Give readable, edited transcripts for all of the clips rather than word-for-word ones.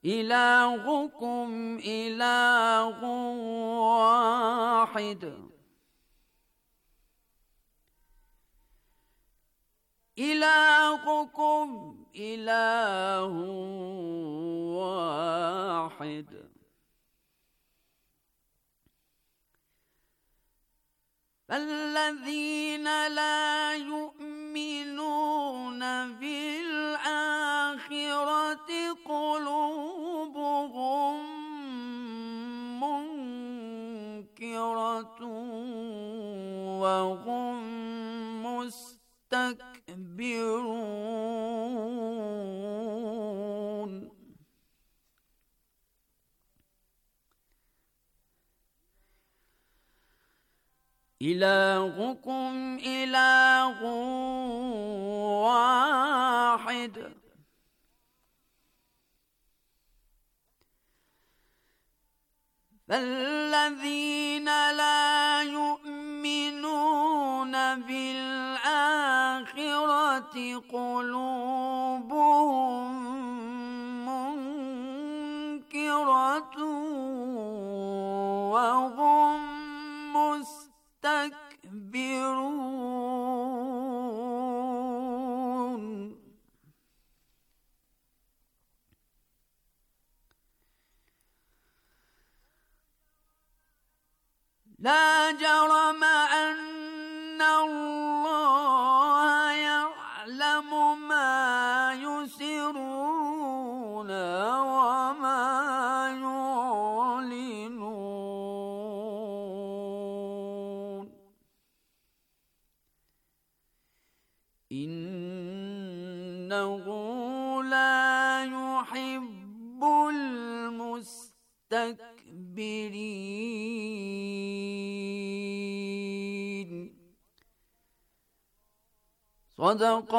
إلهكم إله واحد إلهكم إله واحد فالذين لا يؤمنون بالآخرة قلوبهم منكرة وهم مستكبرون إلهكم إله واحد فالذين لا يؤمنون بالآخرة قلوبهم منكرة وهم مستكبرون لا جرم أن الله يعلم ما يسرون وما يعلنون إنه لا يحب المستكبرين صدق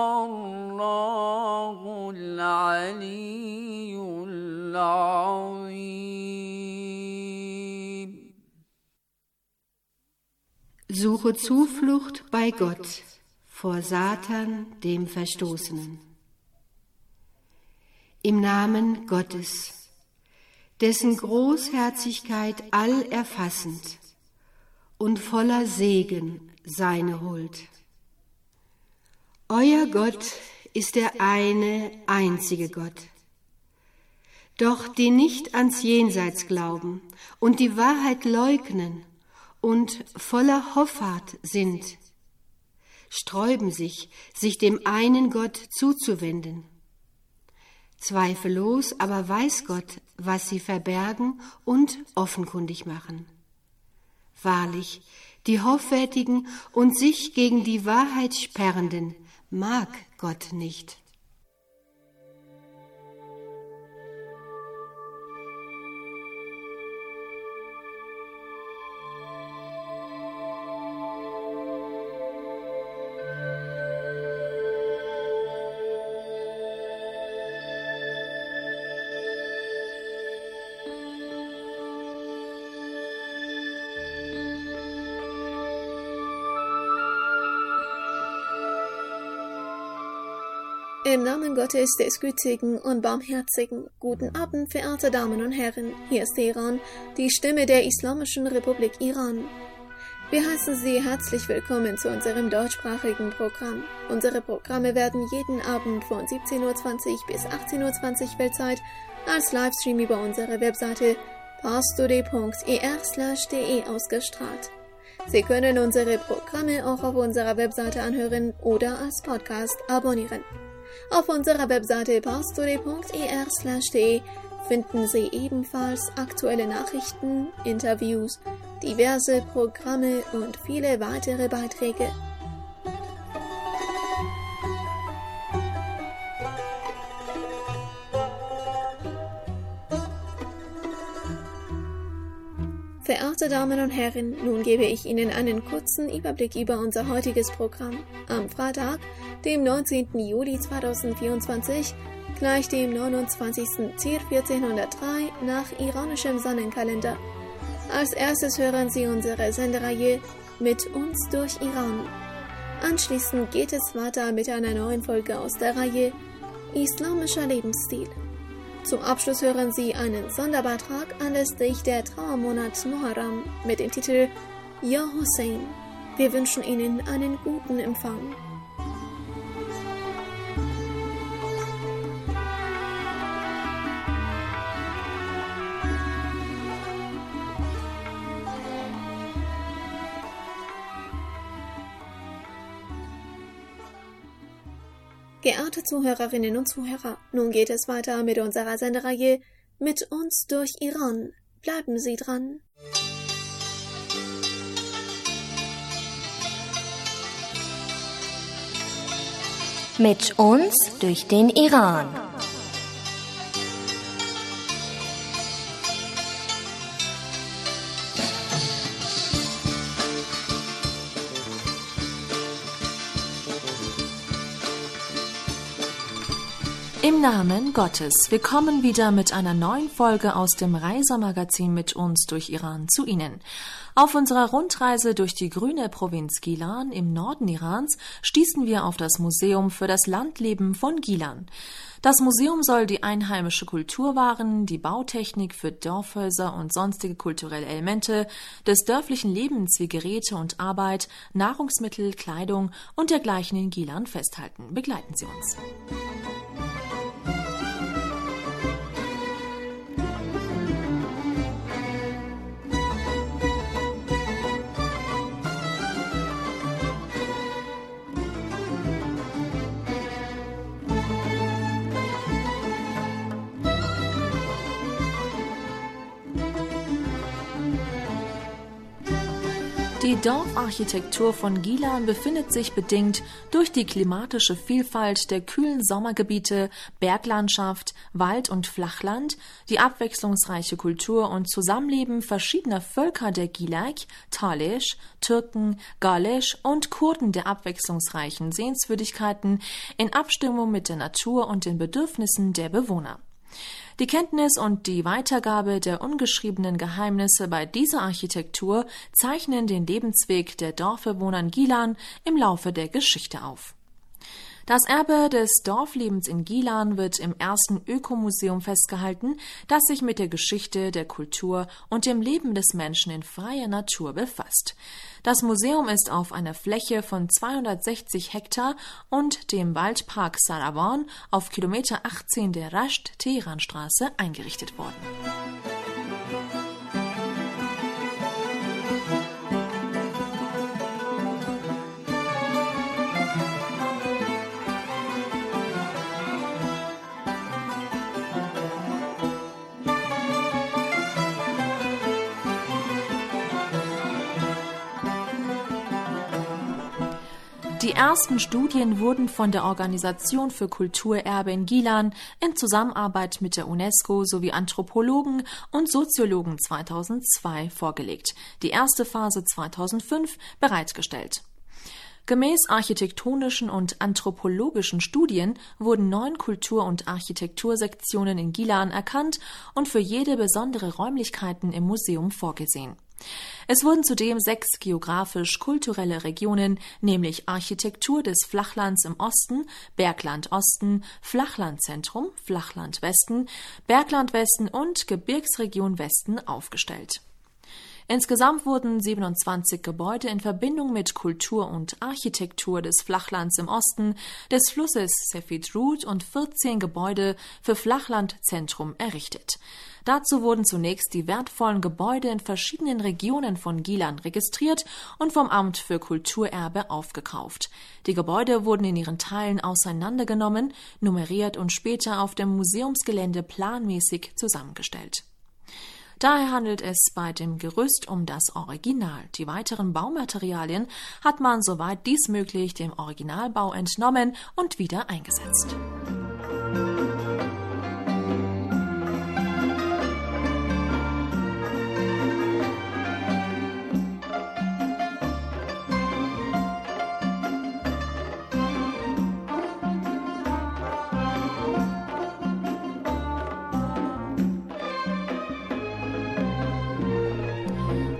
الله العلي العظيم. Suche Zuflucht bei Gott vor Satan, dem Verstoßenen. Im Namen Gottes, dessen Großherzigkeit allerfassend und voller Segen seine Huld. Euer Gott ist der eine, einzige Gott. Doch die nicht ans Jenseits glauben und die Wahrheit leugnen und voller Hoffart sind, sträuben sich dem einen Gott zuzuwenden. Zweifellos aber weiß Gott, was sie verbergen und offenkundig machen. Wahrlich, die Hoffärtigen und sich gegen die Wahrheit Sperrenden mag Gott nicht. Im Namen Gottes des Gütigen und Barmherzigen, guten Abend, verehrte Damen und Herren, hier ist Teheran, die Stimme der Islamischen Republik Iran. Wir heißen Sie herzlich willkommen zu unserem deutschsprachigen Programm. Unsere Programme werden jeden Abend von 17:20 Uhr bis 18:20 Uhr Weltzeit als Livestream über unsere Webseite parstoday.er/de ausgestrahlt. Sie können unsere Programme auch auf unserer Webseite anhören oder als Podcast abonnieren. Auf unserer Webseite parstoday.er/de finden Sie ebenfalls aktuelle Nachrichten, Interviews, diverse Programme und viele weitere Beiträge. Verehrte Damen und Herren, nun gebe ich Ihnen einen kurzen Überblick über unser heutiges Programm. Am Freitag, dem 19. Juli 2024, gleich dem 29. Tir 1403 nach iranischem Sonnenkalender. Als erstes hören Sie unsere Sendereihe Mit uns durch Iran. Anschließend geht es weiter mit einer neuen Folge aus der Reihe Islamischer Lebensstil. Zum Abschluss hören Sie einen Sonderbeitrag anlässlich der Trauermonat Muharram mit dem Titel Ja Hussein. Wir wünschen Ihnen einen guten Empfang. Geehrte Zuhörerinnen und Zuhörer, nun geht es weiter mit unserer Sendereihe Mit uns durch Iran. Bleiben Sie dran. Mit uns durch den Iran. Im Namen Gottes, wir kommen wieder mit einer neuen Folge aus dem Reisemagazin Mit uns durch Iran zu Ihnen. Auf unserer Rundreise durch die grüne Provinz Gilan im Norden Irans stießen wir auf das Museum für das Landleben von Gilan. Das Museum soll die einheimische Kultur wahren, die Bautechnik für Dorfhäuser und sonstige kulturelle Elemente des dörflichen Lebens wie Geräte und Arbeit, Nahrungsmittel, Kleidung und dergleichen in Gilan festhalten. Begleiten Sie uns. Die Dorfarchitektur von Gilan befindet sich bedingt durch die klimatische Vielfalt der kühlen Sommergebiete, Berglandschaft, Wald- und Flachland, die abwechslungsreiche Kultur und Zusammenleben verschiedener Völker der Gilak, Talisch, Türken, Galisch und Kurden der abwechslungsreichen Sehenswürdigkeiten in Abstimmung mit der Natur und den Bedürfnissen der Bewohner. Die Kenntnis und die Weitergabe der ungeschriebenen Geheimnisse bei dieser Architektur zeichnen den Lebensweg der Dorfbewohner in Gilan im Laufe der Geschichte auf. Das Erbe des Dorflebens in Gilan wird im ersten Ökomuseum festgehalten, das sich mit der Geschichte, der Kultur und dem Leben des Menschen in freier Natur befasst. Das Museum ist auf einer Fläche von 260 Hektar und dem Waldpark Sarawan auf Kilometer 18 der Rasht-Teheran-Straße eingerichtet worden. Die ersten Studien wurden von der Organisation für Kulturerbe in Gilan in Zusammenarbeit mit der UNESCO sowie Anthropologen und Soziologen 2002 vorgelegt, die erste Phase 2005 bereitgestellt. Gemäß architektonischen und anthropologischen Studien wurden 9 Kultur- und Architektursektionen in Gilan erkannt und für jede besondere Räumlichkeiten im Museum vorgesehen. Es wurden zudem 6 geografisch-kulturelle Regionen, nämlich Architektur des Flachlands im Osten, Bergland Osten, Flachlandzentrum, Flachland Westen, Bergland Westen und Gebirgsregion Westen aufgestellt. Insgesamt wurden 27 Gebäude in Verbindung mit Kultur und Architektur des Flachlands im Osten, des Flusses Sefid Rud und 14 Gebäude für Flachlandzentrum errichtet. Dazu wurden zunächst die wertvollen Gebäude in verschiedenen Regionen von Gilan registriert und vom Amt für Kulturerbe aufgekauft. Die Gebäude wurden in ihren Teilen auseinandergenommen, nummeriert und später auf dem Museumsgelände planmäßig zusammengestellt. Daher handelt es bei dem Gerüst um das Original. Die weiteren Baumaterialien hat man, soweit dies möglich, dem Originalbau entnommen und wieder eingesetzt.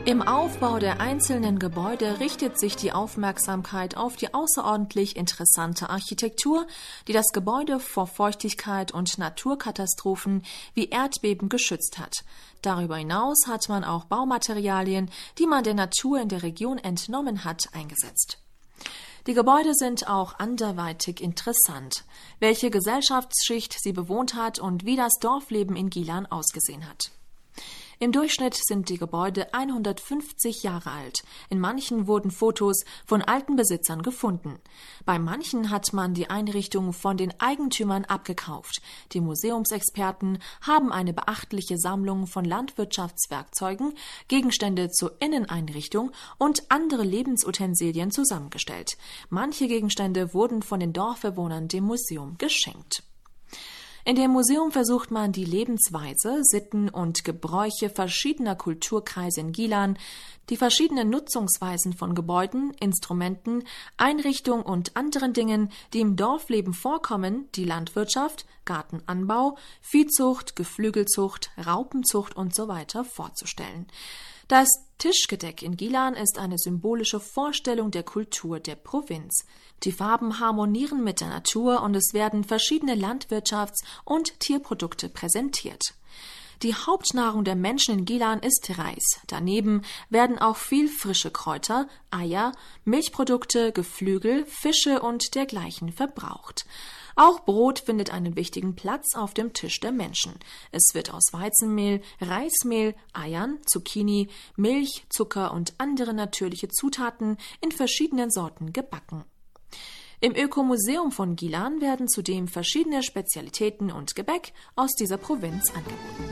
Im Aufbau der einzelnen Gebäude richtet sich die Aufmerksamkeit auf die außerordentlich interessante Architektur, die das Gebäude vor Feuchtigkeit und Naturkatastrophen wie Erdbeben geschützt hat. Darüber hinaus hat man auch Baumaterialien, die man der Natur in der Region entnommen hat, eingesetzt. Die Gebäude sind auch anderweitig interessant, welche Gesellschaftsschicht sie bewohnt hat und wie das Dorfleben in Gilan ausgesehen hat. Im Durchschnitt sind die Gebäude 150 Jahre alt. In manchen wurden Fotos von alten Besitzern gefunden. Bei manchen hat man die Einrichtung von den Eigentümern abgekauft. Die Museumsexperten haben eine beachtliche Sammlung von Landwirtschaftswerkzeugen, Gegenstände zur Inneneinrichtung und andere Lebensutensilien zusammengestellt. Manche Gegenstände wurden von den Dorfbewohnern dem Museum geschenkt. In dem Museum versucht man, die Lebensweise, Sitten und Gebräuche verschiedener Kulturkreise in Gilan, die verschiedenen Nutzungsweisen von Gebäuden, Instrumenten, Einrichtungen und anderen Dingen, die im Dorfleben vorkommen, die Landwirtschaft, Gartenanbau, Viehzucht, Geflügelzucht, Raupenzucht usw. vorzustellen. Das Tischgedeck in Gilan ist eine symbolische Vorstellung der Kultur der Provinz. Die Farben harmonieren mit der Natur und es werden verschiedene Landwirtschafts- und Tierprodukte präsentiert. Die Hauptnahrung der Menschen in Gilan ist Reis. Daneben werden auch viel frische Kräuter, Eier, Milchprodukte, Geflügel, Fische und dergleichen verbraucht. Auch Brot findet einen wichtigen Platz auf dem Tisch der Menschen. Es wird aus Weizenmehl, Reismehl, Eiern, Zucchini, Milch, Zucker und andere natürliche Zutaten in verschiedenen Sorten gebacken. Im Ökomuseum von Gilan werden zudem verschiedene Spezialitäten und Gebäck aus dieser Provinz angeboten.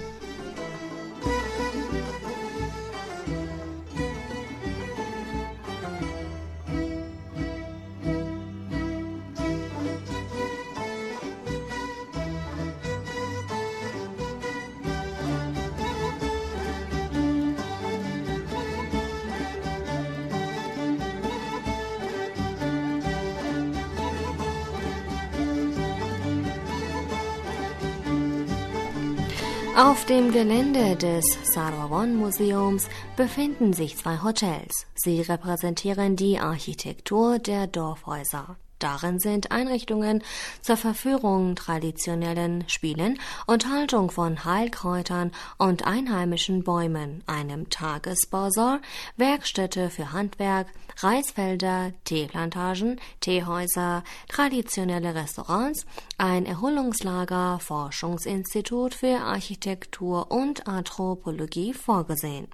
Auf dem Gelände des Sarawon-Museums befinden sich 2 Hotels. Sie repräsentieren die Architektur der Dorfhäuser. Darin sind Einrichtungen zur Verführung traditionellen Spielen und Haltung von Heilkräutern und einheimischen Bäumen, einem Tagesbasar, Werkstätte für Handwerk, Reisfelder, Teeplantagen, Teehäuser, traditionelle Restaurants, ein Erholungslager, Forschungsinstitut für Architektur und Anthropologie vorgesehen.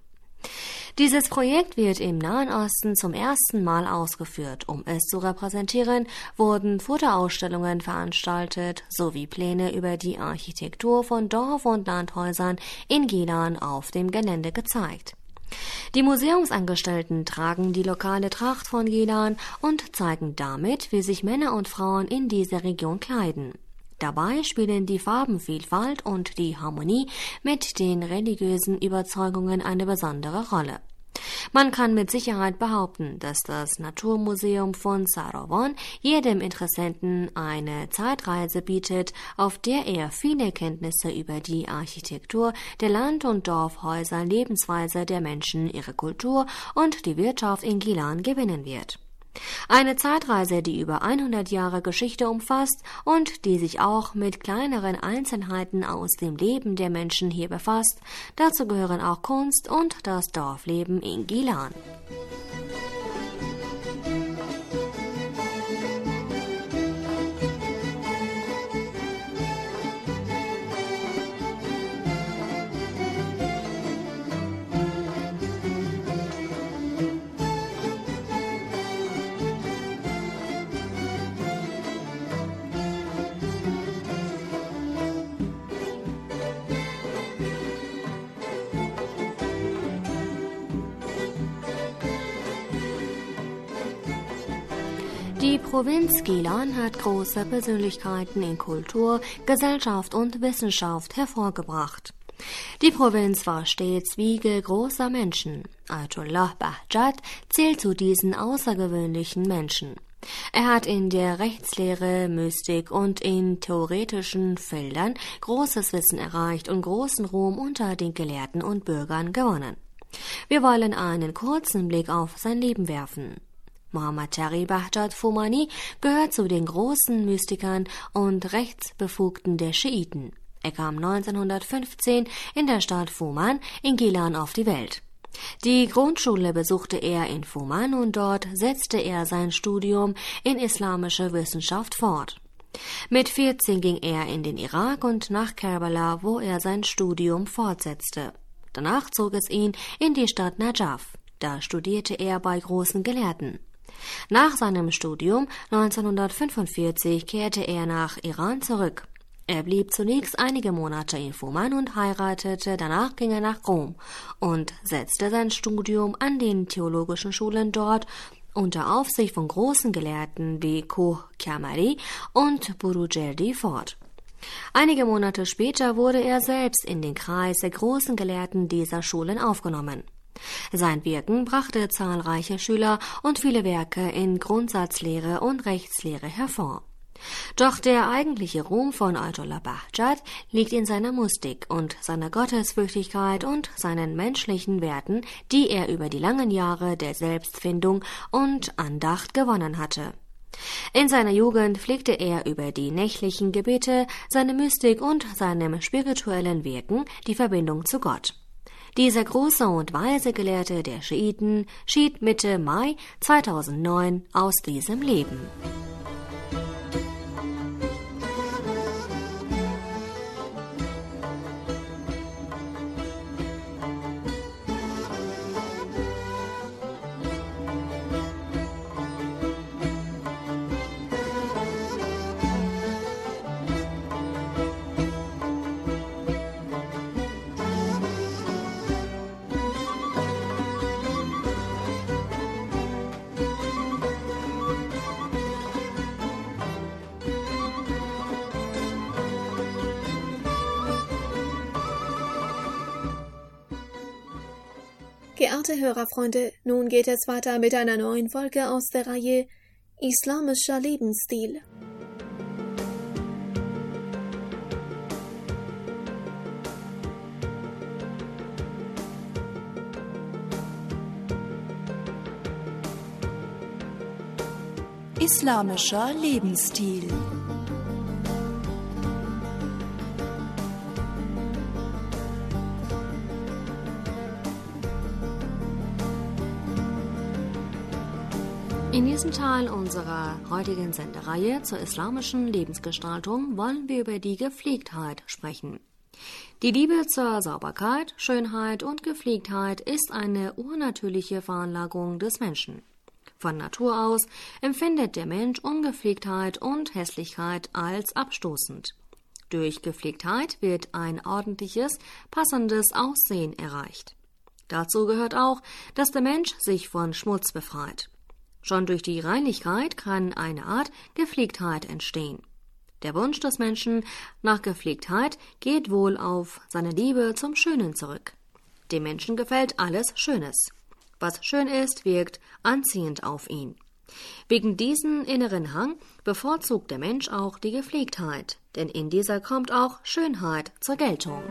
Dieses Projekt wird im Nahen Osten zum ersten Mal ausgeführt. Um es zu repräsentieren, wurden Fotoausstellungen veranstaltet sowie Pläne über die Architektur von Dorf- und Landhäusern in Gilan auf dem Gelände gezeigt. Die Museumsangestellten tragen die lokale Tracht von Gilan und zeigen damit, wie sich Männer und Frauen in dieser Region kleiden. Dabei spielen die Farbenvielfalt und die Harmonie mit den religiösen Überzeugungen eine besondere Rolle. Man kann mit Sicherheit behaupten, dass das Naturmuseum von Sarawon jedem Interessenten eine Zeitreise bietet, auf der er viele Kenntnisse über die Architektur der Land- und Dorfhäuser, Lebensweise der Menschen, ihre Kultur und die Wirtschaft in Gilan gewinnen wird. Eine Zeitreise, die über 100 Jahre Geschichte umfasst und die sich auch mit kleineren Einzelheiten aus dem Leben der Menschen hier befasst. Dazu gehören auch Kunst und das Dorfleben in Gilan. Die Provinz Gilan hat große Persönlichkeiten in Kultur, Gesellschaft und Wissenschaft hervorgebracht. Die Provinz war stets Wiege großer Menschen. Ayatollah Bahjat zählt zu diesen außergewöhnlichen Menschen. Er hat in der Rechtslehre, Mystik und in theoretischen Feldern großes Wissen erreicht und großen Ruhm unter den Gelehrten und Bürgern gewonnen. Wir wollen einen kurzen Blick auf sein Leben werfen. Muhammad Taqi Bahjat Fumani gehört zu den großen Mystikern und Rechtsbefugten der Schiiten. Er kam 1915 in der Stadt Fuman in Gilan auf die Welt. Die Grundschule besuchte er in Fuman und dort setzte er sein Studium in islamischer Wissenschaft fort. Mit 14 ging er in den Irak und nach Kerbala, wo er sein Studium fortsetzte. Danach zog es ihn in die Stadt Najaf. Da studierte er bei großen Gelehrten. Nach seinem Studium 1945 kehrte er nach Iran zurück. Er blieb zunächst einige Monate in Fuman und heiratete, danach ging er nach Rom und setzte sein Studium an den theologischen Schulen dort unter Aufsicht von großen Gelehrten wie Koh Kamari und Burujerdi fort. Einige Monate später wurde er selbst in den Kreis der großen Gelehrten dieser Schulen aufgenommen. Sein Wirken brachte zahlreiche Schüler und viele Werke in Grundsatzlehre und Rechtslehre hervor. Doch der eigentliche Ruhm von Ayatollah Bahjat liegt in seiner Mystik und seiner Gottesfürchtigkeit und seinen menschlichen Werten, die er über die langen Jahre der Selbstfindung und Andacht gewonnen hatte. In seiner Jugend pflegte er über die nächtlichen Gebete, seine Mystik und seinem spirituellen Wirken die Verbindung zu Gott. Dieser große und weise Gelehrte der Schiiten schied Mitte Mai 2009 aus diesem Leben. Geehrte Hörerfreunde, nun geht es weiter mit einer neuen Folge aus der Reihe Islamischer Lebensstil. Islamischer Lebensstil. In diesem Teil unserer heutigen Sendereihe zur islamischen Lebensgestaltung wollen wir über die Gepflegtheit sprechen. Die Liebe zur Sauberkeit, Schönheit und Gepflegtheit ist eine urnatürliche Veranlagung des Menschen. Von Natur aus empfindet der Mensch Ungepflegtheit und Hässlichkeit als abstoßend. Durch Gepflegtheit wird ein ordentliches, passendes Aussehen erreicht. Dazu gehört auch, dass der Mensch sich von Schmutz befreit. Schon durch die Reinlichkeit kann eine Art Gepflegtheit entstehen. Der Wunsch des Menschen nach Gepflegtheit geht wohl auf seine Liebe zum Schönen zurück. Dem Menschen gefällt alles Schönes. Was schön ist, wirkt anziehend auf ihn. Wegen diesem inneren Hang bevorzugt der Mensch auch die Gepflegtheit, denn in dieser kommt auch Schönheit zur Geltung.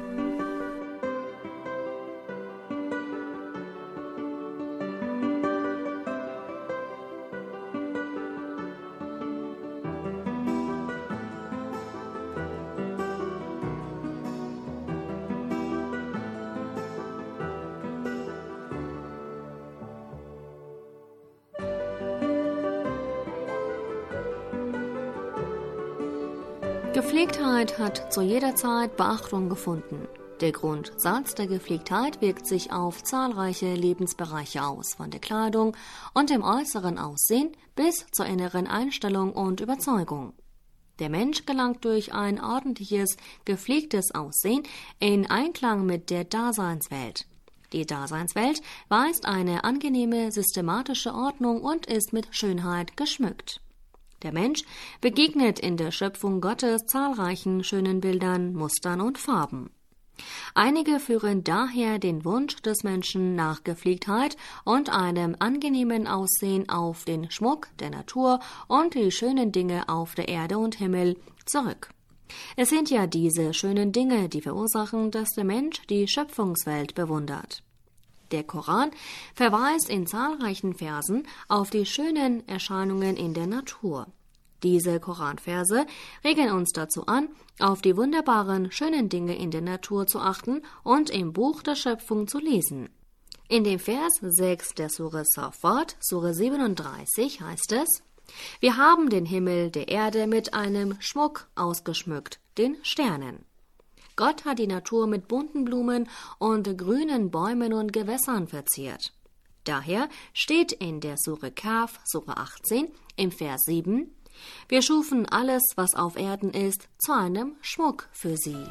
Gepflegtheit hat zu jeder Zeit Beachtung gefunden. Der Grundsatz der Gepflegtheit wirkt sich auf zahlreiche Lebensbereiche aus, von der Kleidung und dem äußeren Aussehen bis zur inneren Einstellung und Überzeugung. Der Mensch gelangt durch ein ordentliches, gepflegtes Aussehen in Einklang mit der Daseinswelt. Die Daseinswelt weist eine angenehme, systematische Ordnung und ist mit Schönheit geschmückt. Der Mensch begegnet in der Schöpfung Gottes zahlreichen schönen Bildern, Mustern und Farben. Einige führen daher den Wunsch des Menschen nach Gepflegtheit und einem angenehmen Aussehen auf den Schmuck der Natur und die schönen Dinge auf der Erde und Himmel zurück. Es sind ja diese schönen Dinge, die verursachen, dass der Mensch die Schöpfungswelt bewundert. Der Koran verweist in zahlreichen Versen auf die schönen Erscheinungen in der Natur. Diese Koranverse regen uns dazu an, auf die wunderbaren, schönen Dinge in der Natur zu achten und im Buch der Schöpfung zu lesen. In dem Vers 6 der Sure Safat, Sure 37, heißt es: Wir haben den Himmel der Erde mit einem Schmuck ausgeschmückt, den Sternen. Gott hat die Natur mit bunten Blumen und grünen Bäumen und Gewässern verziert. Daher steht in der Sure Kaf, Sure 18, im Vers 7: Wir schufen alles, was auf Erden ist, zu einem Schmuck für sie.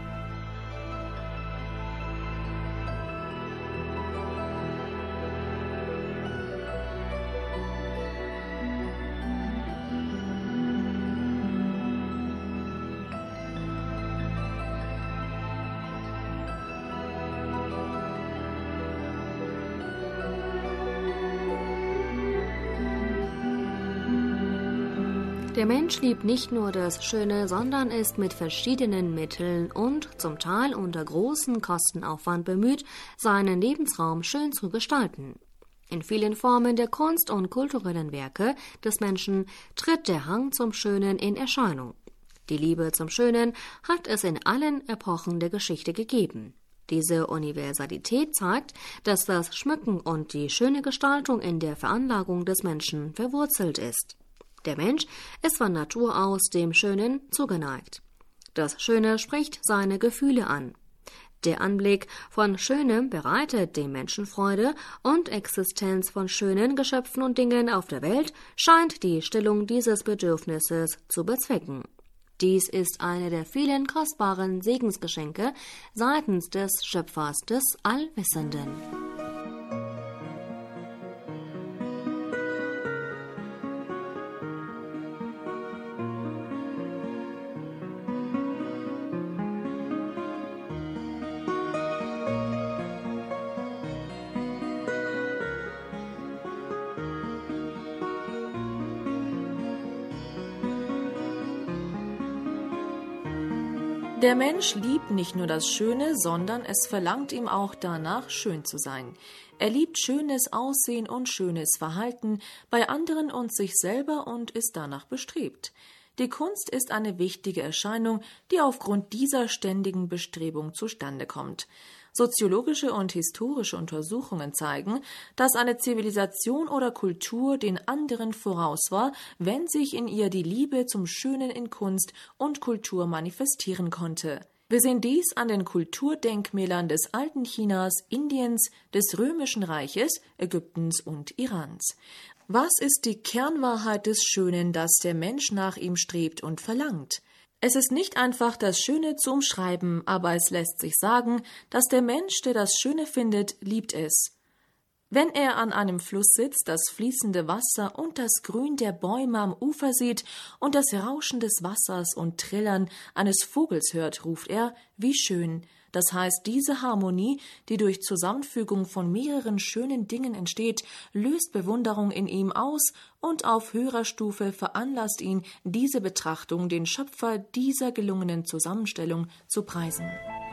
Der Mensch liebt nicht nur das Schöne, sondern ist mit verschiedenen Mitteln und zum Teil unter großem Kostenaufwand bemüht, seinen Lebensraum schön zu gestalten. In vielen Formen der Kunst und kulturellen Werke des Menschen tritt der Hang zum Schönen in Erscheinung. Die Liebe zum Schönen hat es in allen Epochen der Geschichte gegeben. Diese Universalität zeigt, dass das Schmücken und die schöne Gestaltung in der Veranlagung des Menschen verwurzelt ist. Der Mensch ist von Natur aus dem Schönen zugeneigt. Das Schöne spricht seine Gefühle an. Der Anblick von Schönem bereitet dem Menschen Freude und Existenz von schönen Geschöpfen und Dingen auf der Welt scheint die Stillung dieses Bedürfnisses zu bezwecken. Dies ist eine der vielen kostbaren Segensgeschenke seitens des Schöpfers des Allwissenden. Der Mensch liebt nicht nur das Schöne, sondern es verlangt ihm auch danach, schön zu sein. Er liebt schönes Aussehen und schönes Verhalten bei anderen und sich selber und ist danach bestrebt. Die Kunst ist eine wichtige Erscheinung, die aufgrund dieser ständigen Bestrebung zustande kommt. Soziologische und historische Untersuchungen zeigen, dass eine Zivilisation oder Kultur den anderen voraus war, wenn sich in ihr die Liebe zum Schönen in Kunst und Kultur manifestieren konnte. Wir sehen dies an den Kulturdenkmälern des alten Chinas, Indiens, des Römischen Reiches, Ägyptens und Irans. Was ist die Kernwahrheit des Schönen, das der Mensch nach ihm strebt und verlangt? Es ist nicht einfach, das Schöne zu umschreiben, aber es lässt sich sagen, dass der Mensch, der das Schöne findet, liebt es. Wenn er an einem Fluss sitzt, das fließende Wasser und das Grün der Bäume am Ufer sieht und das Rauschen des Wassers und Trillern eines Vogels hört, ruft er, wie schön. Das heißt, diese Harmonie, die durch Zusammenfügung von mehreren schönen Dingen entsteht, löst Bewunderung in ihm aus und auf höherer Stufe veranlasst ihn, diese Betrachtung, den Schöpfer dieser gelungenen Zusammenstellung, zu preisen.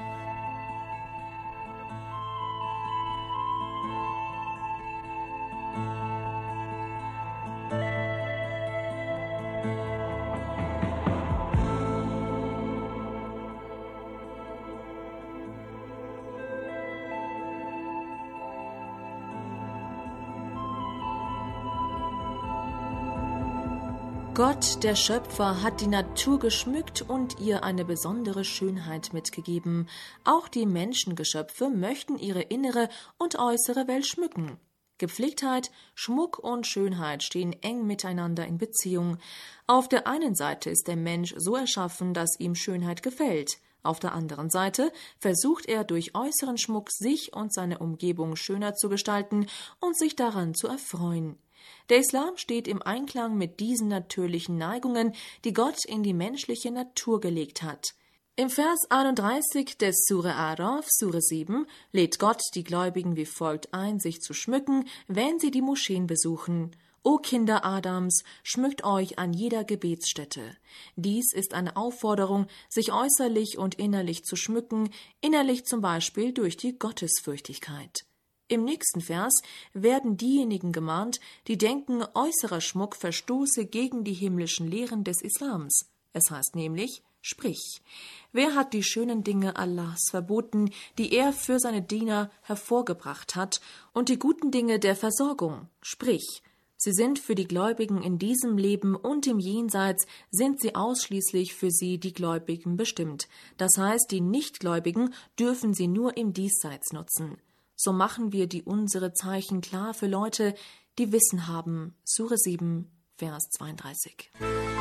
Gott, der Schöpfer, hat die Natur geschmückt und ihr eine besondere Schönheit mitgegeben. Auch die Menschengeschöpfe möchten ihre innere und äußere Welt schmücken. Gepflegtheit, Schmuck und Schönheit stehen eng miteinander in Beziehung. Auf der einen Seite ist der Mensch so erschaffen, dass ihm Schönheit gefällt. Auf der anderen Seite versucht er durch äußeren Schmuck sich und seine Umgebung schöner zu gestalten und sich daran zu erfreuen. Der Islam steht im Einklang mit diesen natürlichen Neigungen, die Gott in die menschliche Natur gelegt hat. Im Vers 31 des Sure Araf, Sure 7, lädt Gott die Gläubigen wie folgt ein, sich zu schmücken, wenn sie die Moscheen besuchen. O Kinder Adams, schmückt euch an jeder Gebetsstätte. Dies ist eine Aufforderung, sich äußerlich und innerlich zu schmücken, innerlich zum Beispiel durch die Gottesfürchtigkeit. Im nächsten Vers werden diejenigen gemahnt, die denken, äußerer Schmuck verstoße gegen die himmlischen Lehren des Islams. Es heißt nämlich, sprich, wer hat die schönen Dinge Allahs verboten, die er für seine Diener hervorgebracht hat, und die guten Dinge der Versorgung? Sprich, sie sind für die Gläubigen in diesem Leben und im Jenseits sind sie ausschließlich für sie, die Gläubigen, bestimmt. Das heißt, die Nichtgläubigen dürfen sie nur im Diesseits nutzen. So machen wir die unsere Zeichen klar für Leute, die Wissen haben. Sure 7, Vers 32.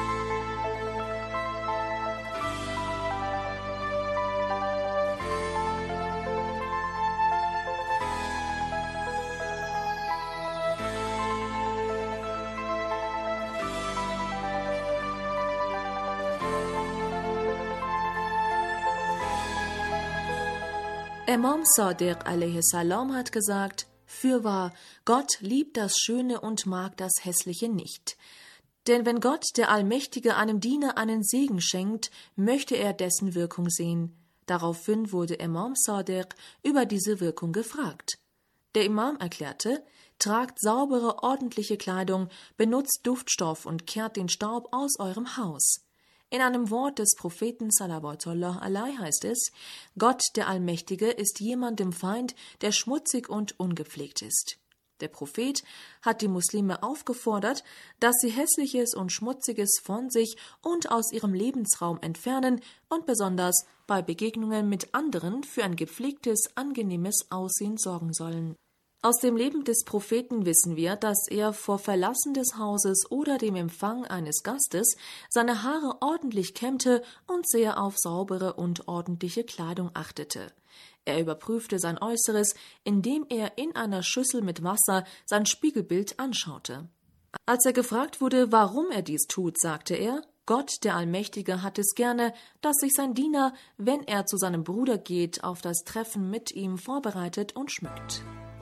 Imam Sadiq a.s. hat gesagt, fürwahr, Gott liebt das Schöne und mag das Hässliche nicht. Denn wenn Gott, der Allmächtige, einem Diener einen Segen schenkt, möchte er dessen Wirkung sehen. Daraufhin wurde Imam Sadiq über diese Wirkung gefragt. Der Imam erklärte, tragt saubere, ordentliche Kleidung, benutzt Duftstoff und kehrt den Staub aus eurem Haus. In einem Wort des Propheten Salawatullah alaihi heißt es, Gott, der Allmächtige, ist jemandem Feind, der schmutzig und ungepflegt ist. Der Prophet hat die Muslime aufgefordert, dass sie Hässliches und Schmutziges von sich und aus ihrem Lebensraum entfernen und besonders bei Begegnungen mit anderen für ein gepflegtes, angenehmes Aussehen sorgen sollen. Aus dem Leben des Propheten wissen wir, dass er vor Verlassen des Hauses oder dem Empfang eines Gastes seine Haare ordentlich kämmte und sehr auf saubere und ordentliche Kleidung achtete. Er überprüfte sein Äußeres, indem er in einer Schüssel mit Wasser sein Spiegelbild anschaute. Als er gefragt wurde, warum er dies tut, sagte er, Gott, der Allmächtige, hat es gerne, dass sich sein Diener, wenn er zu seinem Bruder geht, auf das Treffen mit ihm vorbereitet und schmückt.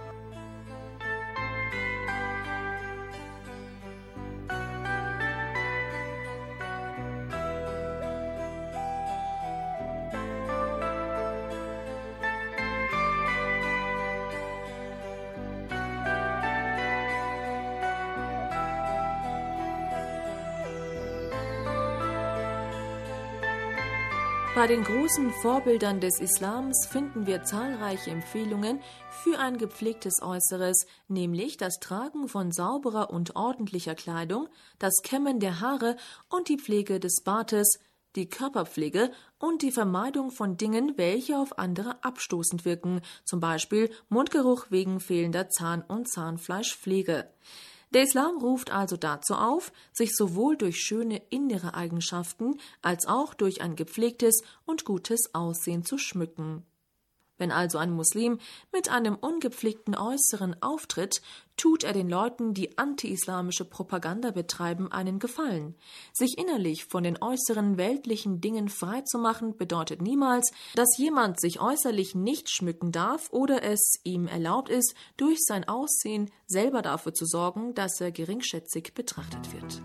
Bei den großen Vorbildern des Islams finden wir zahlreiche Empfehlungen für ein gepflegtes Äußeres, nämlich das Tragen von sauberer und ordentlicher Kleidung, das Kämmen der Haare und die Pflege des Bartes, die Körperpflege und die Vermeidung von Dingen, welche auf andere abstoßend wirken, zum Beispiel Mundgeruch wegen fehlender Zahn- und Zahnfleischpflege. Der Islam ruft also dazu auf, sich sowohl durch schöne innere Eigenschaften als auch durch ein gepflegtes und gutes Aussehen zu schmücken. Wenn also ein Muslim mit einem ungepflegten Äußeren auftritt, tut er den Leuten, die anti-islamische Propaganda betreiben, einen Gefallen. Sich innerlich von den äußeren weltlichen Dingen frei zu machen, bedeutet niemals, dass jemand sich äußerlich nicht schmücken darf oder es ihm erlaubt ist, durch sein Aussehen selber dafür zu sorgen, dass er geringschätzig betrachtet wird.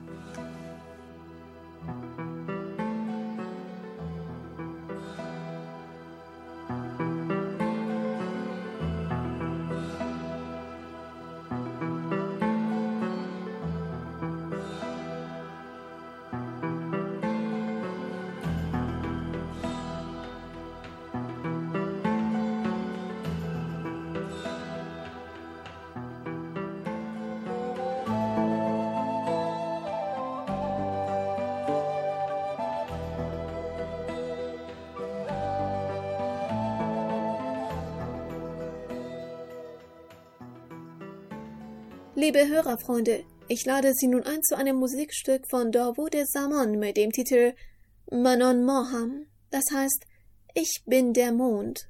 Liebe Hörerfreunde, ich lade Sie nun ein zu einem Musikstück von Davud Zaman mit dem Titel Manon Moham, das heißt, ich bin der Mond.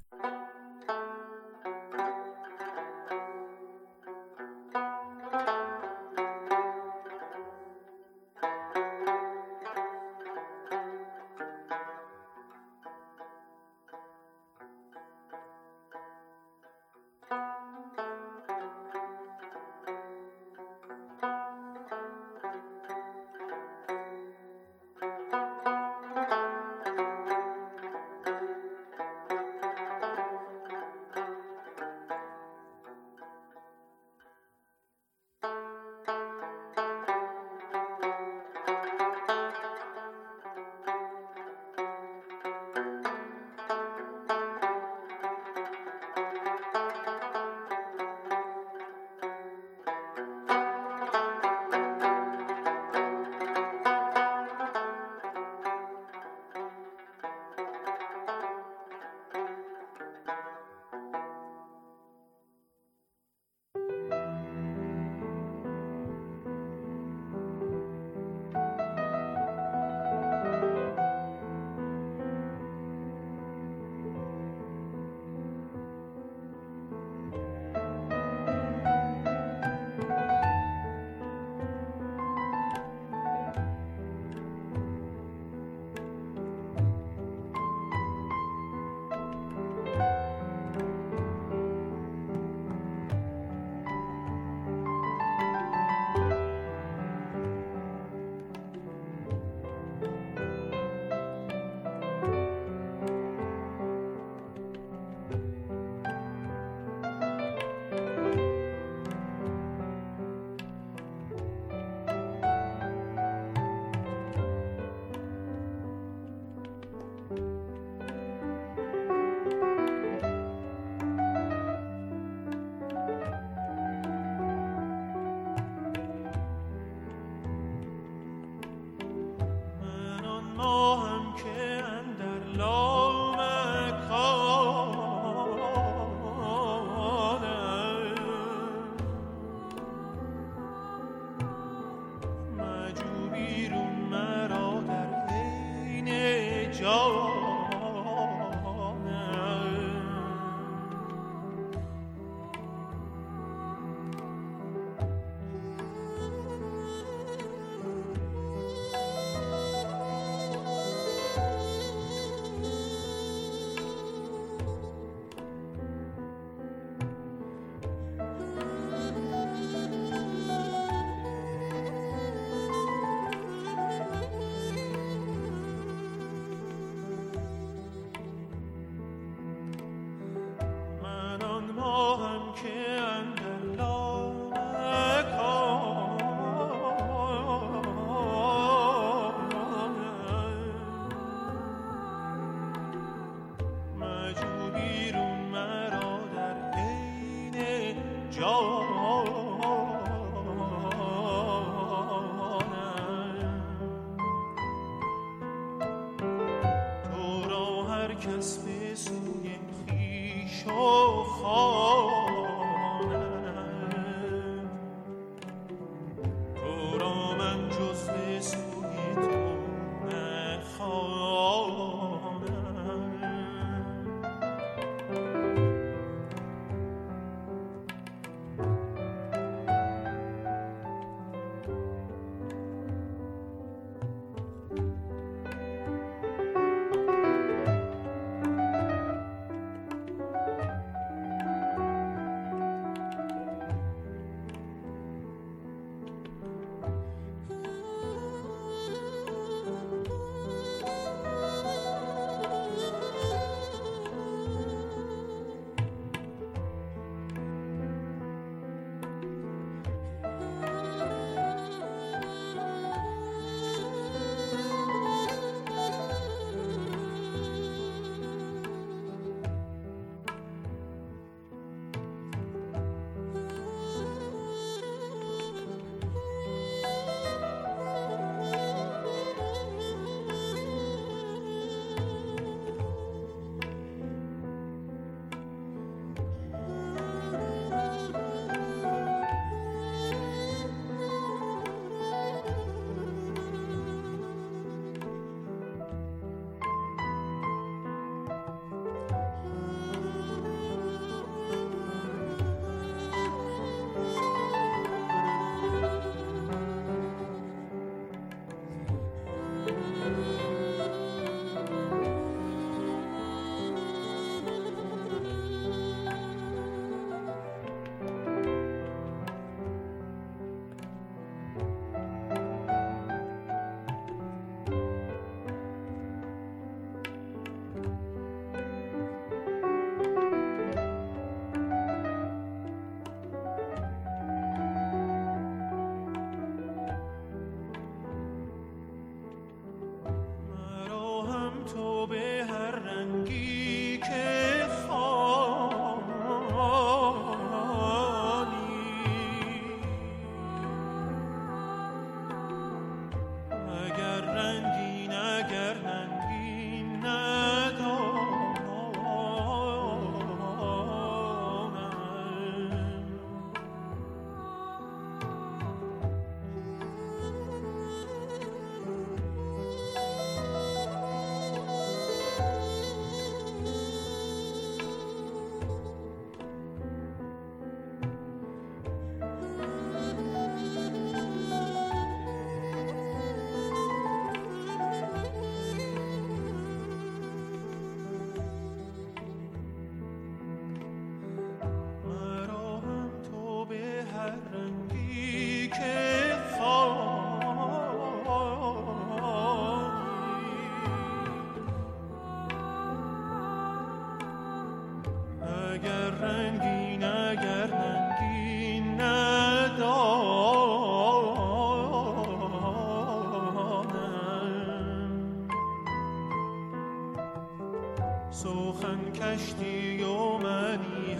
سخن کشتی و منی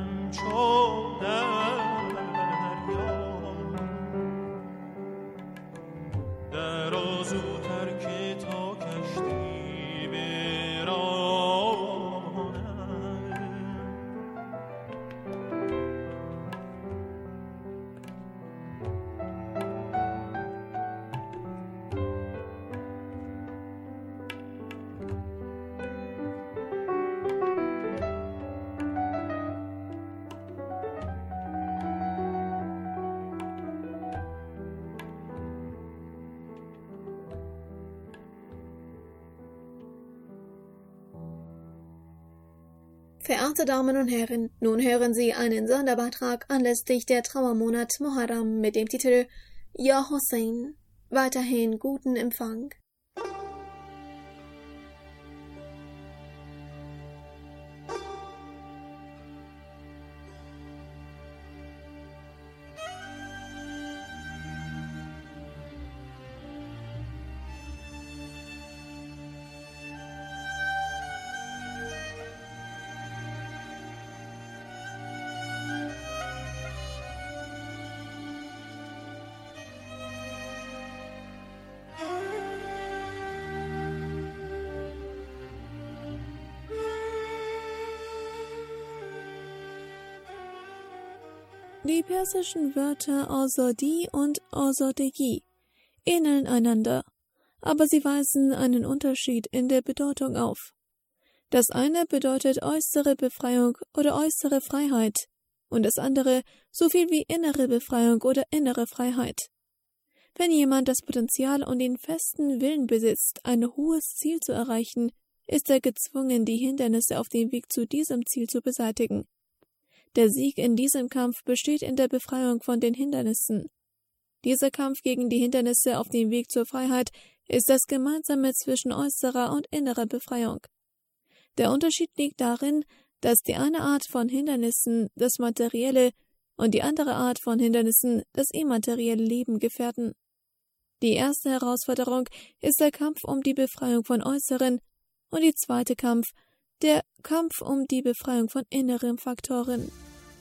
همچون دریا درازوتر که تا کشتی برانم. Verehrte Damen und Herren, nun hören Sie einen Sonderbeitrag anlässlich der Trauermonat Muharram mit dem Titel Ja Hossein. Weiterhin guten Empfang. Die persischen Wörter Azadi und Azadegi ähneln einander, aber sie weisen einen Unterschied in der Bedeutung auf. Das eine bedeutet äußere Befreiung oder äußere Freiheit und das andere so viel wie innere Befreiung oder innere Freiheit. Wenn jemand das Potenzial und den festen Willen besitzt, ein hohes Ziel zu erreichen, ist er gezwungen, die Hindernisse auf dem Weg zu diesem Ziel zu beseitigen. Der Sieg in diesem Kampf besteht in der Befreiung von den Hindernissen. Dieser Kampf gegen die Hindernisse auf dem Weg zur Freiheit ist das Gemeinsame zwischen äußerer und innerer Befreiung. Der Unterschied liegt darin, dass die eine Art von Hindernissen das materielle und die andere Art von Hindernissen das immaterielle Leben gefährden. Die erste Herausforderung ist der Kampf um die Befreiung von äußeren und die zweite Kampf, der Kampf um die Befreiung von inneren Faktoren.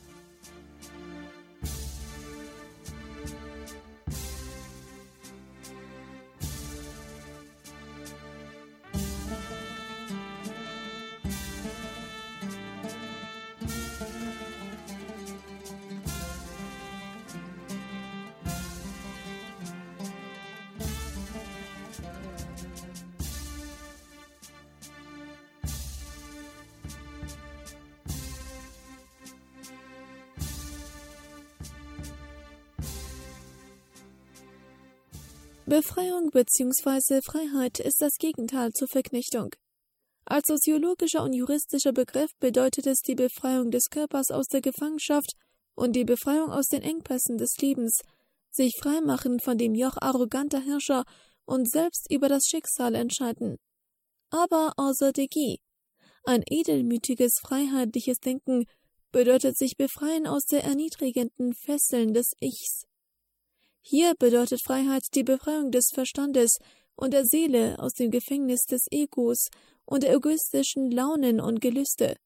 Befreiung bzw. Freiheit ist das Gegenteil zur Verknechtung. Als soziologischer und juristischer Begriff bedeutet es die Befreiung des Körpers aus der Gefangenschaft und die Befreiung aus den Engpässen des Lebens, sich freimachen von dem Joch arroganter Herrscher und selbst über das Schicksal entscheiden. Aber Azadegi, ein edelmütiges, freiheitliches Denken, bedeutet sich befreien aus der erniedrigenden Fesseln des Ichs. Hier bedeutet Freiheit die Befreiung des Verstandes und der Seele aus dem Gefängnis des Egos und der egoistischen Launen und Gelüste.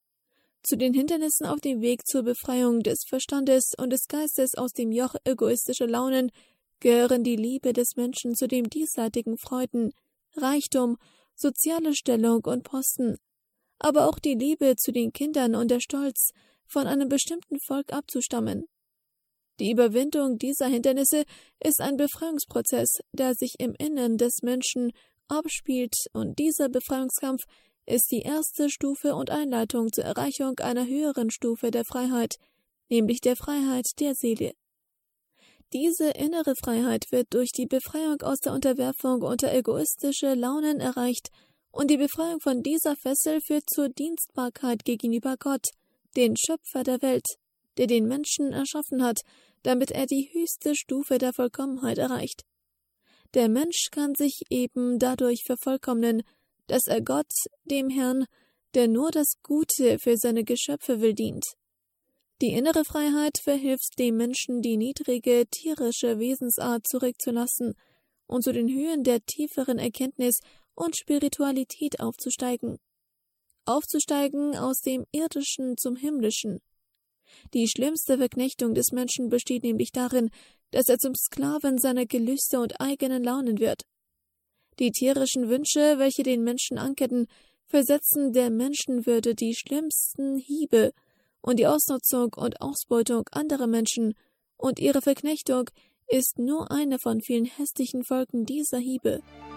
Zu den Hindernissen auf dem Weg zur Befreiung des Verstandes und des Geistes aus dem Joch egoistischer Launen gehören die Liebe des Menschen zu den diesseitigen Freuden, Reichtum, soziale Stellung und Posten, aber auch die Liebe zu den Kindern und der Stolz, von einem bestimmten Volk abzustammen. Die Überwindung dieser Hindernisse ist ein Befreiungsprozess, der sich im Innern des Menschen abspielt, und dieser Befreiungskampf ist die erste Stufe und Einleitung zur Erreichung einer höheren Stufe der Freiheit, nämlich der Freiheit der Seele. Diese innere Freiheit wird durch die Befreiung aus der Unterwerfung unter egoistische Launen erreicht, und die Befreiung von dieser Fessel führt zur Dienstbarkeit gegenüber Gott, den Schöpfer der Welt, der den Menschen erschaffen hat, damit er die höchste Stufe der Vollkommenheit erreicht. Der Mensch kann sich eben dadurch vervollkommnen, dass er Gott, dem Herrn, der nur das Gute für seine Geschöpfe will, dient. Die innere Freiheit verhilft dem Menschen, die niedrige, tierische Wesensart zurückzulassen und zu den Höhen der tieferen Erkenntnis und Spiritualität aufzusteigen. Aufzusteigen aus dem Irdischen zum Himmlischen. Die schlimmste Verknechtung des Menschen besteht nämlich darin, dass er zum Sklaven seiner Gelüste und eigenen Launen wird. Die tierischen Wünsche, welche den Menschen anketten, versetzen der Menschenwürde die schlimmsten Hiebe, und die Ausnutzung und Ausbeutung anderer Menschen und ihre Verknechtung ist nur eine von vielen hässlichen Folgen dieser Hiebe.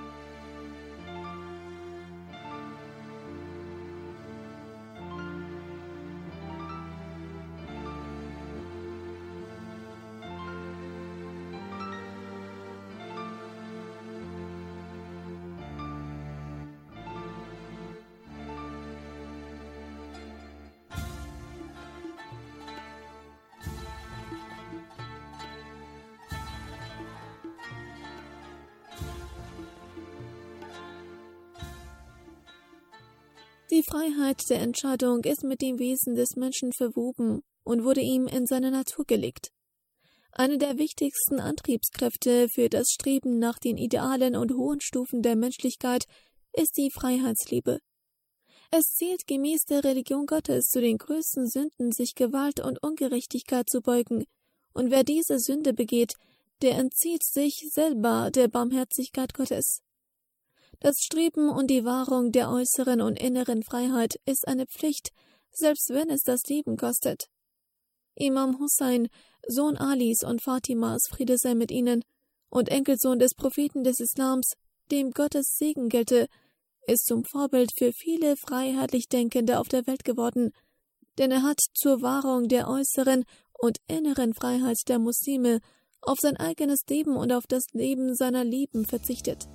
Die Freiheit der Entscheidung ist mit dem Wesen des Menschen verwoben und wurde ihm in seine Natur gelegt. Eine der wichtigsten Antriebskräfte für das Streben nach den Idealen und hohen Stufen der Menschlichkeit ist die Freiheitsliebe. Es zählt gemäß der Religion Gottes zu den größten Sünden, sich Gewalt und Ungerechtigkeit zu beugen, und wer diese Sünde begeht, der entzieht sich selber der Barmherzigkeit Gottes. Das Streben und die Wahrung der äußeren und inneren Freiheit ist eine Pflicht, selbst wenn es das Leben kostet. Imam Hussein, Sohn Alis und Fatimas, Friede sei mit ihnen, und Enkelsohn des Propheten des Islams, dem Gottes Segen gelte, ist zum Vorbild für viele freiheitlich Denkende auf der Welt geworden, denn er hat zur Wahrung der äußeren und inneren Freiheit der Muslime auf sein eigenes Leben und auf das Leben seiner Lieben verzichtet.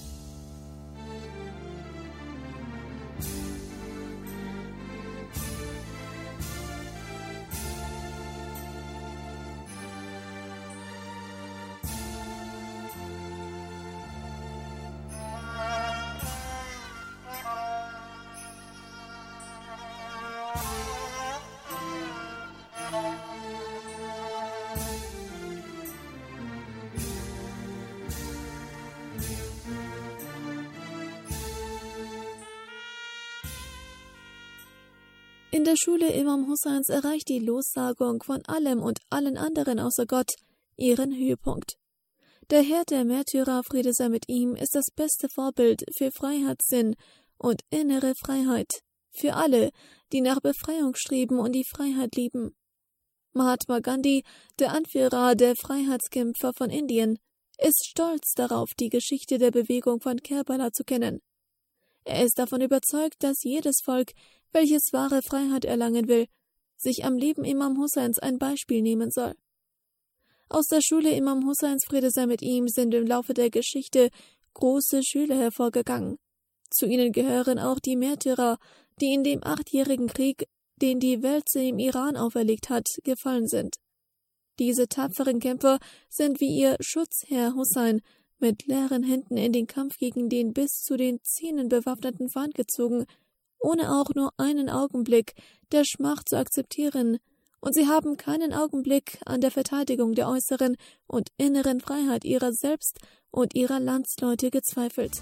In der Schule Imam Husseins erreicht die Lossagung von allem und allen anderen außer Gott ihren Höhepunkt. Der Herr der Märtyrer, Friede sei mit ihm, ist das beste Vorbild für Freiheitssinn und innere Freiheit, für alle, die nach Befreiung streben und die Freiheit lieben. Mahatma Gandhi, der Anführer der Freiheitskämpfer von Indien, ist stolz darauf, die Geschichte der Bewegung von Kerbala zu kennen. Er ist davon überzeugt, dass jedes Volk, welches wahre Freiheit erlangen will, sich am Leben Imam Husseins ein Beispiel nehmen soll. Aus der Schule Imam Husseins, Friede sei mit ihm, sind im Laufe der Geschichte große Schüler hervorgegangen. Zu ihnen gehören auch die Märtyrer, die in dem 8-jährigen Krieg, den die Welt im Iran auferlegt hat, gefallen sind. Diese tapferen Kämpfer sind wie ihr Schutzherr Hussein mit leeren Händen in den Kampf gegen den bis zu den Zähnen bewaffneten Feind gezogen, ohne auch nur einen Augenblick der Schmach zu akzeptieren, und sie haben keinen Augenblick an der Verteidigung der äußeren und inneren Freiheit ihrer selbst und ihrer Landsleute gezweifelt.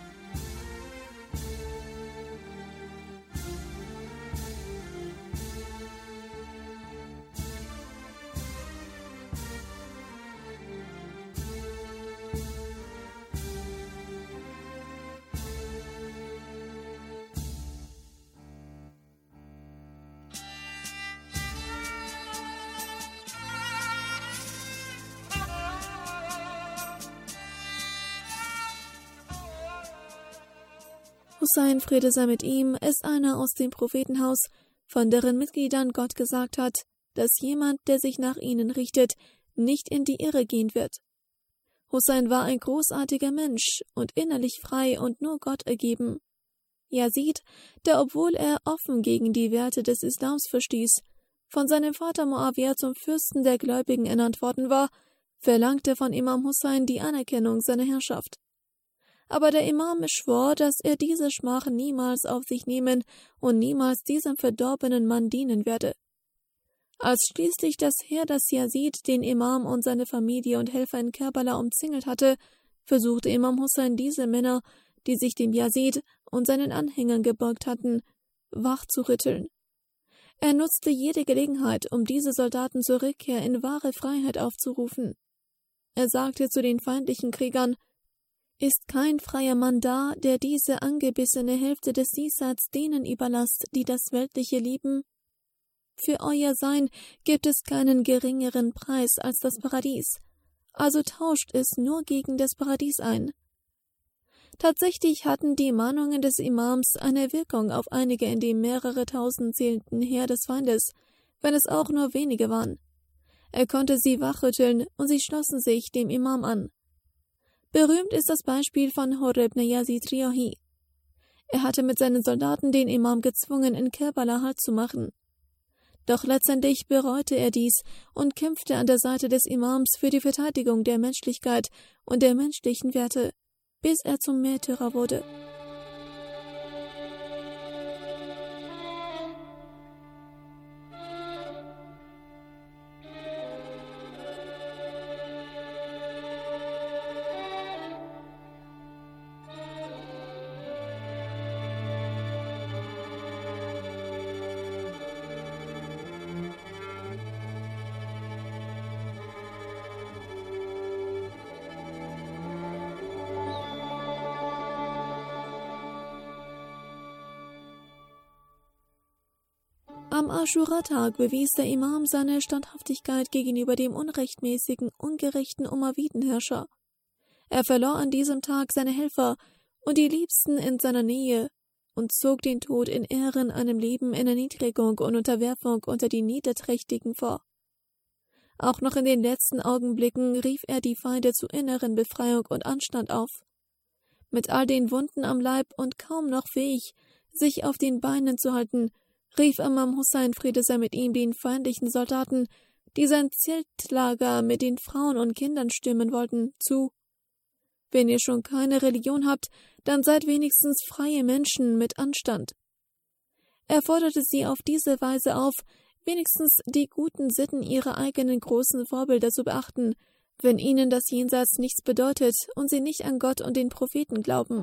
Hussein, Friede sei mit ihm, ist einer aus dem Prophetenhaus, von deren Mitgliedern Gott gesagt hat, dass jemand, der sich nach ihnen richtet, nicht in die Irre gehen wird. Hussein war ein großartiger Mensch und innerlich frei und nur Gott ergeben. Yazid, der, obwohl er offen gegen die Werte des Islams verstieß, von seinem Vater Muawiyah zum Fürsten der Gläubigen ernannt worden war, verlangte von Imam Hussein die Anerkennung seiner Herrschaft. Aber der Imam schwor, dass er diese Schmach niemals auf sich nehmen und niemals diesem verdorbenen Mann dienen werde. Als schließlich das Heer des Yazid den Imam und seine Familie und Helfer in Kerbala umzingelt hatte, versuchte Imam Hussein diese Männer, die sich dem Yazid und seinen Anhängern gebeugt hatten, wach zu rütteln. Er nutzte jede Gelegenheit, um diese Soldaten zur Rückkehr in wahre Freiheit aufzurufen. Er sagte zu den feindlichen Kriegern: Ist kein freier Mann da, der diese angebissene Hälfte des Diesseits denen überlasst, die das Weltliche lieben? Für euer Sein gibt es keinen geringeren Preis als das Paradies, also tauscht es nur gegen das Paradies ein. Tatsächlich hatten die Mahnungen des Imams eine Wirkung auf einige in dem mehrere tausend zählenden Heer des Feindes, wenn es auch nur wenige waren. Er konnte sie wachrütteln und sie schlossen sich dem Imam an. Berühmt ist das Beispiel von Hurr ibn Yazid Riyahi. Er hatte mit seinen Soldaten den Imam gezwungen, in Kerbala Halt zu machen. Doch letztendlich bereute er dies und kämpfte an der Seite des Imams für die Verteidigung der Menschlichkeit und der menschlichen Werte, bis er zum Märtyrer wurde. Am Aschura-Tag bewies der Imam seine Standhaftigkeit gegenüber dem unrechtmäßigen, ungerechten Umayyiden-Herrscher. Er verlor an diesem Tag seine Helfer und die Liebsten in seiner Nähe und zog den Tod in Ehren einem Leben in Erniedrigung und Unterwerfung unter die Niederträchtigen vor. Auch noch in den letzten Augenblicken rief er die Feinde zu inneren Befreiung und Anstand auf. Mit all den Wunden am Leib und kaum noch fähig, sich auf den Beinen zu halten, rief Imam Hussein, Friede sei mit ihm, den feindlichen Soldaten, die sein Zeltlager mit den Frauen und Kindern stürmen wollten, zu: Wenn ihr schon keine Religion habt, dann seid wenigstens freie Menschen mit Anstand. Er forderte sie auf diese Weise auf, wenigstens die guten Sitten ihrer eigenen großen Vorbilder zu beachten, wenn ihnen das Jenseits nichts bedeutet und sie nicht an Gott und den Propheten glauben.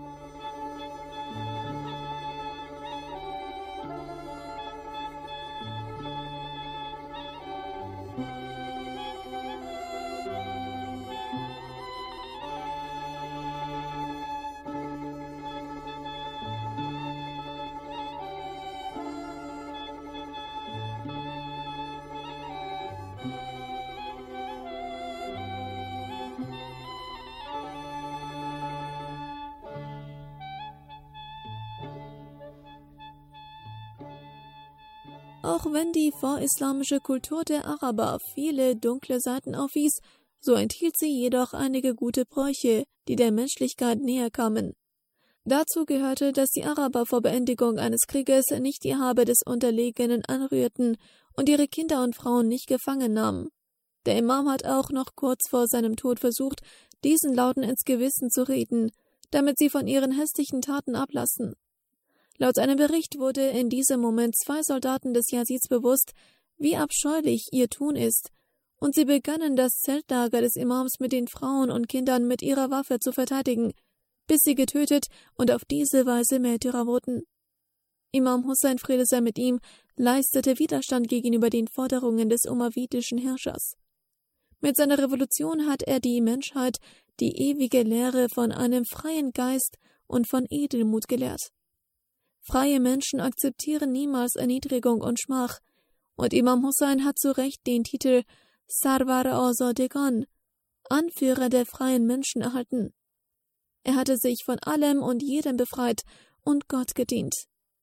Auch wenn die vorislamische Kultur der Araber viele dunkle Seiten aufwies, so enthielt sie jedoch einige gute Bräuche, die der Menschlichkeit näher kamen. Dazu gehörte, dass die Araber vor Beendigung eines Krieges nicht die Habe des Unterlegenen anrührten und ihre Kinder und Frauen nicht gefangen nahmen. Der Imam hat auch noch kurz vor seinem Tod versucht, diesen Lauten ins Gewissen zu reden, damit sie von ihren hässlichen Taten ablassen. Laut einem Bericht wurde in diesem Moment 2 Soldaten des Yazids bewusst, wie abscheulich ihr Tun ist, und sie begannen das Zeltlager des Imams mit den Frauen und Kindern mit ihrer Waffe zu verteidigen, bis sie getötet und auf diese Weise Märtyrer wurden. Imam Hussein, Friede sei mit ihm, leistete Widerstand gegenüber den Forderungen des umayyidischen Herrschers. Mit seiner Revolution hat er die Menschheit die ewige Lehre von einem freien Geist und von Edelmut gelehrt. Freie Menschen akzeptieren niemals Erniedrigung und Schmach, und Imam Hussein hat zu Recht den Titel Sarwar-e-Azadegan, Anführer der freien Menschen, erhalten. Er hatte sich von allem und jedem befreit und Gott gedient.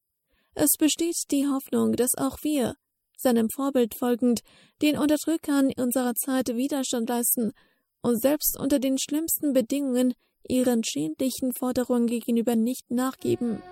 Es besteht die Hoffnung, dass auch wir, seinem Vorbild folgend, den Unterdrückern unserer Zeit Widerstand leisten und selbst unter den schlimmsten Bedingungen ihren schändlichen Forderungen gegenüber nicht nachgeben.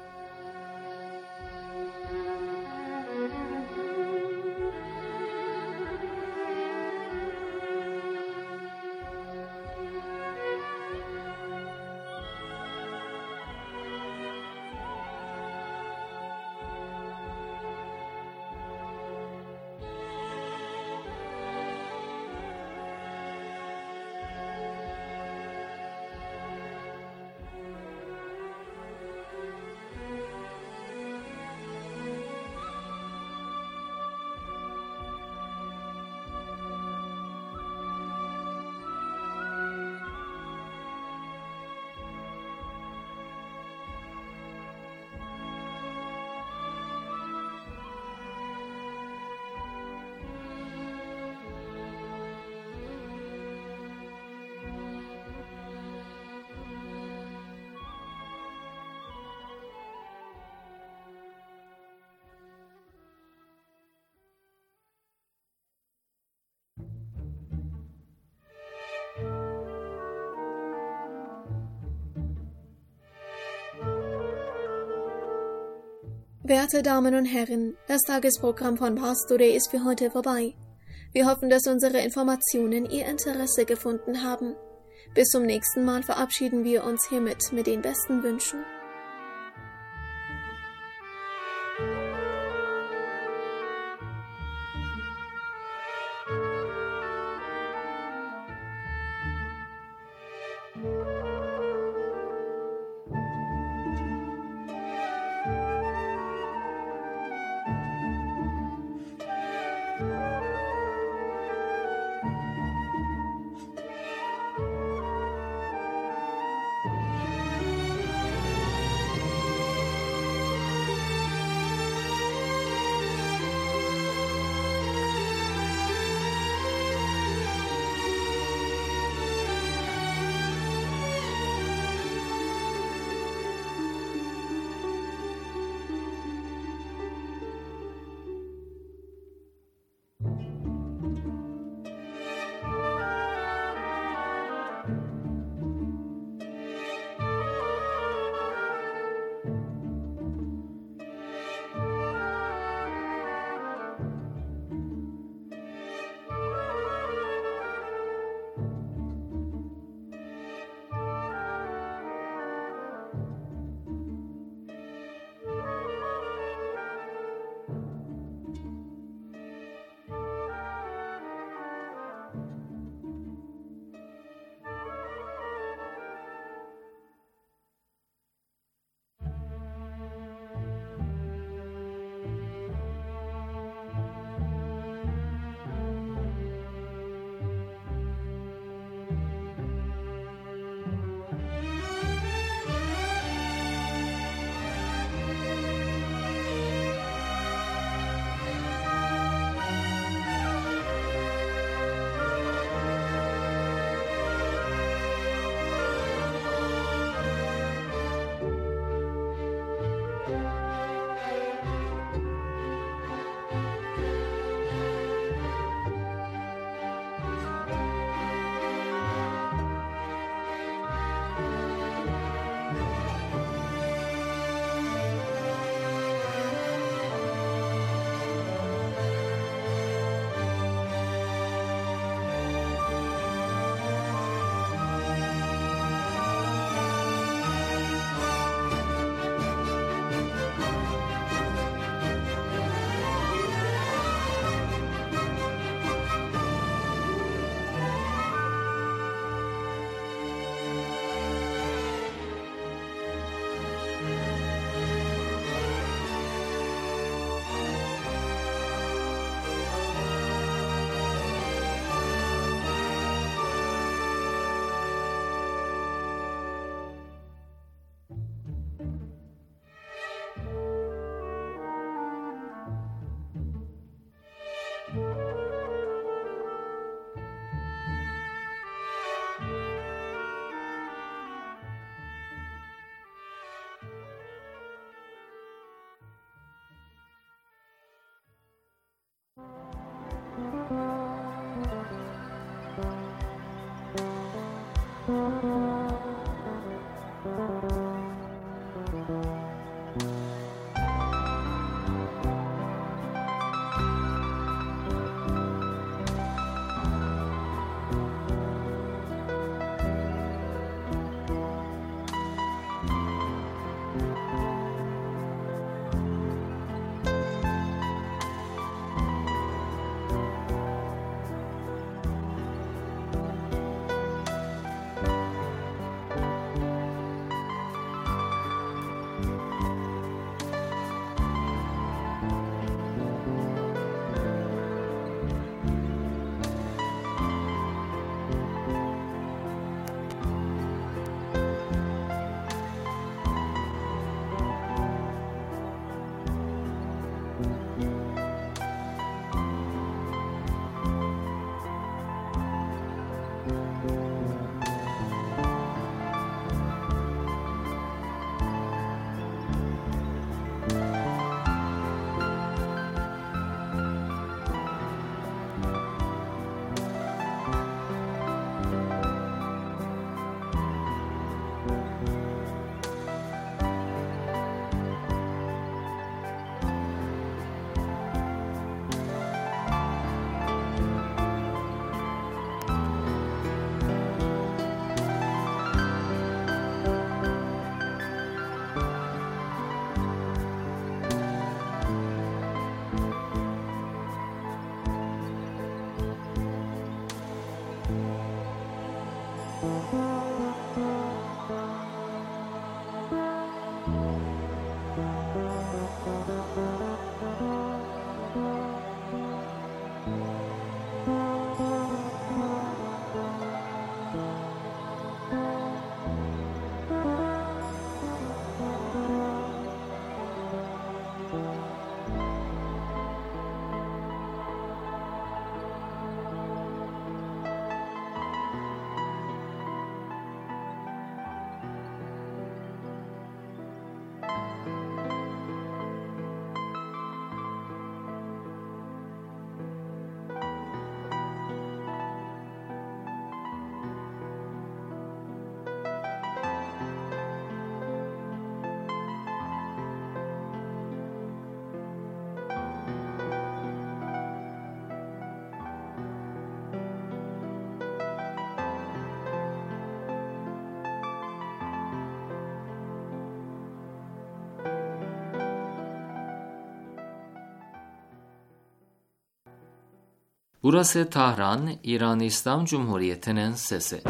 Werte Damen und Herren, das Tagesprogramm von Pastore ist für heute vorbei. Wir hoffen, dass unsere Informationen Ihr Interesse gefunden haben. Bis zum nächsten Mal verabschieden wir uns hiermit mit den besten Wünschen. Burası Tahran, İran İslam Cumhuriyeti'nin sesi.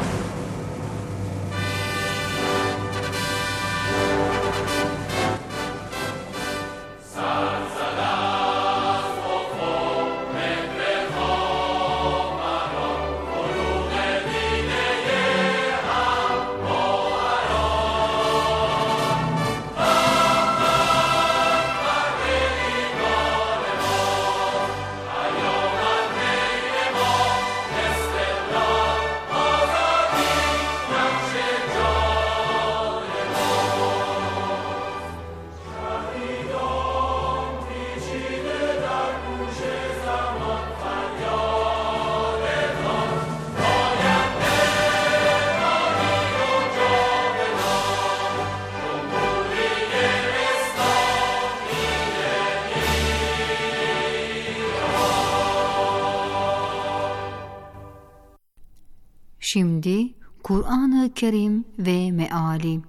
Şimdi Kur'an-ı Kerim ve meali.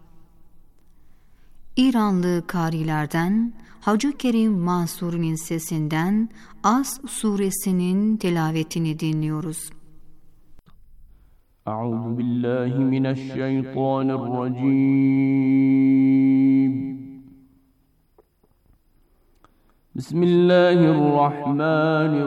İranlı karilerden Hacı Kerim Mansur'un sesinden As suresinin tilavetini dinliyoruz. Euzu billahi mineşşeytanirracim. Bismillahirrahmanirrahim.